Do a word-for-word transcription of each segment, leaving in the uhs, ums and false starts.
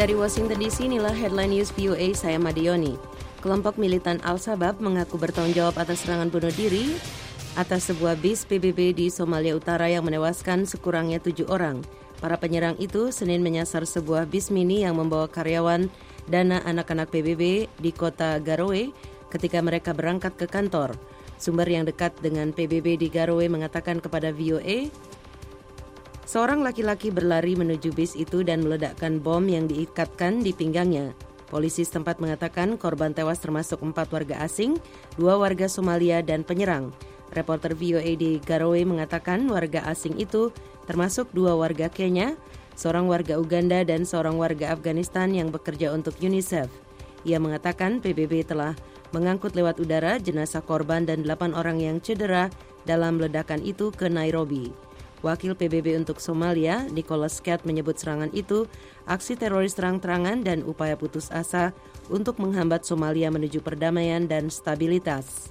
Dari Washington D C, inilah headline news V O A, saya Madioni. Kelompok militan Al-Shabaab mengaku bertanggung jawab atas serangan bunuh diri atas sebuah bis P B B di Somalia Utara yang menewaskan sekurangnya tujuh orang. Para penyerang itu Senin menyasar sebuah bis mini yang membawa karyawan dana anak-anak P B B di kota Garowe ketika mereka berangkat ke kantor. Sumber yang dekat dengan P B B di Garowe mengatakan kepada V O A, seorang laki-laki berlari menuju bis itu dan meledakkan bom yang diikatkan di pinggangnya. Polisi setempat mengatakan korban tewas termasuk empat warga asing, dua warga Somalia dan penyerang. Reporter V O A di Garowe mengatakan warga asing itu termasuk dua warga Kenya, seorang warga Uganda dan seorang warga Afghanistan yang bekerja untuk UNICEF. Ia mengatakan P B B telah mengangkut lewat udara jenazah korban dan delapan orang yang cedera dalam ledakan itu ke Nairobi. Wakil P B B untuk Somalia, Nicholas Cat, menyebut serangan itu aksi teroris terang-terangan dan upaya putus asa untuk menghambat Somalia menuju perdamaian dan stabilitas.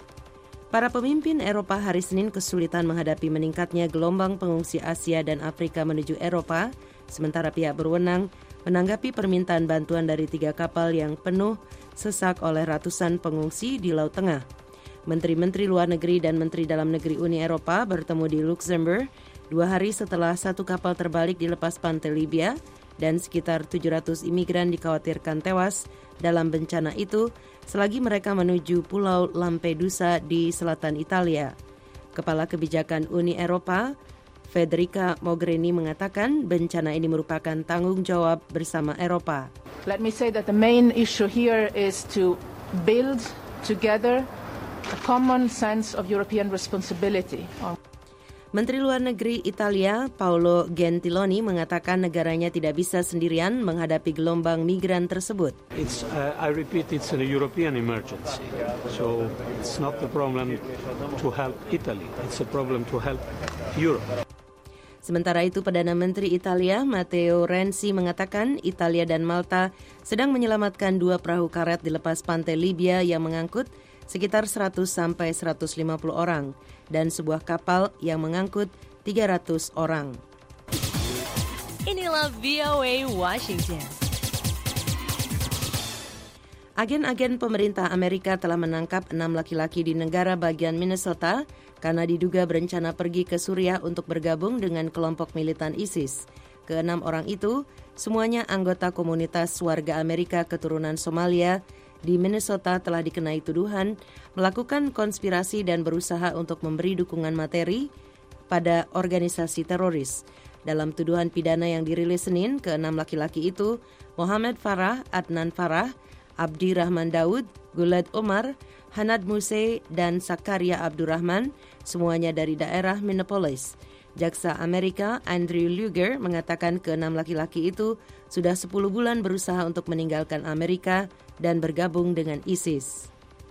Para pemimpin Eropa hari Senin kesulitan menghadapi meningkatnya gelombang pengungsi Asia dan Afrika menuju Eropa, sementara pihak berwenang menanggapi permintaan bantuan dari tiga kapal yang penuh sesak oleh ratusan pengungsi di Laut Tengah. Menteri-menteri luar negeri dan menteri dalam negeri Uni Eropa bertemu di Luxembourg dua hari setelah satu kapal terbalik di lepas pantai Libya dan sekitar tujuh ratus imigran dikhawatirkan tewas dalam bencana itu selagi mereka menuju Pulau Lampedusa di selatan Italia. Kepala Kebijakan Uni Eropa, Federica Mogherini, mengatakan bencana ini merupakan tanggung jawab bersama Eropa. Let me say that the main issue here is to build together a common sense of European responsibility. Menteri Luar Negeri Italia, Paolo Gentiloni, mengatakan negaranya tidak bisa sendirian menghadapi gelombang migran tersebut. It's, uh, I repeat, it's a European emergency. So it's not the problem to help Italy. It's a problem to help Europe. Sementara itu, Perdana Menteri Italia, Matteo Renzi, mengatakan Italia dan Malta sedang menyelamatkan dua perahu karet di lepas pantai Libya yang mengangkut sekitar seratus sampai seratus lima puluh orang dan sebuah kapal yang mengangkut tiga ratus orang. Inilah V O A Washington. Agen-agen pemerintah Amerika telah menangkap enam laki-laki di negara bagian Minnesota karena diduga berencana pergi ke Suriah untuk bergabung dengan kelompok militan ISIS. Keenam orang itu semuanya anggota komunitas warga Amerika keturunan Somalia di Minnesota telah dikenai tuduhan melakukan konspirasi dan berusaha untuk memberi dukungan materi pada organisasi teroris. Dalam tuduhan pidana yang dirilis Senin, keenam laki-laki itu Muhammad Farah, Adnan Farah, Abdi Rahman Daud, Gulad Omar, Hanad Muse, dan Sakaria Abdurrahman, semuanya dari daerah Minneapolis. Jaksa Amerika Andrew Luger mengatakan keenam laki-laki itu sudah sepuluh bulan berusaha untuk meninggalkan Amerika dan bergabung dengan ISIS.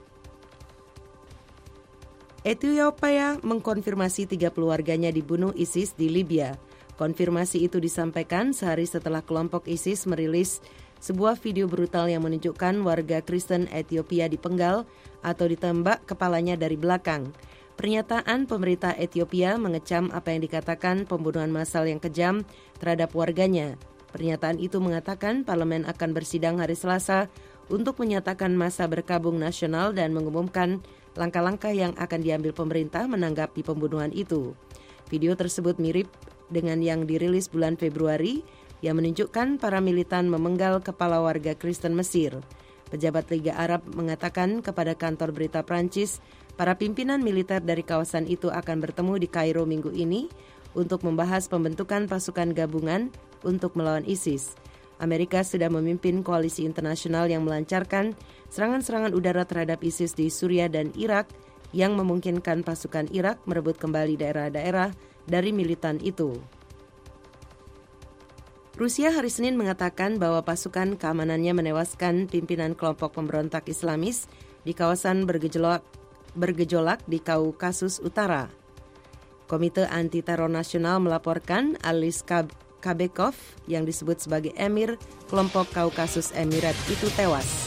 Ethiopia mengkonfirmasi tiga puluh warganya dibunuh ISIS di Libya. Konfirmasi itu disampaikan sehari setelah kelompok ISIS merilis sebuah video brutal yang menunjukkan warga Kristen Ethiopia dipenggal atau ditembak kepalanya dari belakang. Pernyataan pemerintah Ethiopia mengecam apa yang dikatakan pembunuhan massal yang kejam terhadap warganya. Pernyataan itu mengatakan parlemen akan bersidang hari Selasa untuk menyatakan masa berkabung nasional dan mengumumkan langkah-langkah yang akan diambil pemerintah menanggapi pembunuhan itu. Video tersebut mirip dengan yang dirilis bulan Februari yang menunjukkan para militan memenggal kepala warga Kristen Mesir. Pejabat Liga Arab mengatakan kepada kantor berita Prancis, para pimpinan militer dari kawasan itu akan bertemu di Kairo minggu ini untuk membahas pembentukan pasukan gabungan untuk melawan ISIS. Amerika sudah memimpin koalisi internasional yang melancarkan serangan-serangan udara terhadap ISIS di Suriah dan Irak yang memungkinkan pasukan Irak merebut kembali daerah-daerah dari militan itu. Rusia hari Senin mengatakan bahwa pasukan keamanannya menewaskan pimpinan kelompok pemberontak Islamis di kawasan bergejolak, bergejolak di Kaukasus Utara. Komite Anti-Teror Nasional melaporkan Alis Kabekov yang disebut sebagai emir kelompok Kaukasus Emirat itu tewas.